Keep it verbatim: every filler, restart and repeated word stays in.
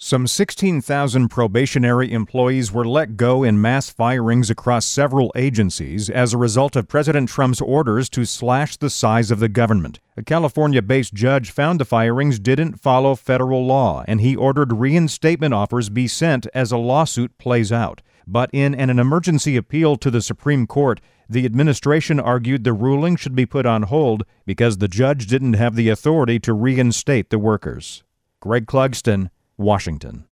Some sixteen thousand probationary employees were let go in mass firings across several agencies as a result of President Trump's orders to slash the size of the government. A California-based judge found the firings didn't follow federal law, and he ordered reinstatement offers be sent as a lawsuit plays out. But in an emergency appeal to the Supreme Court, the administration argued the ruling should be put on hold because the judge didn't have the authority to reinstate the workers. Greg Clugston, Washington.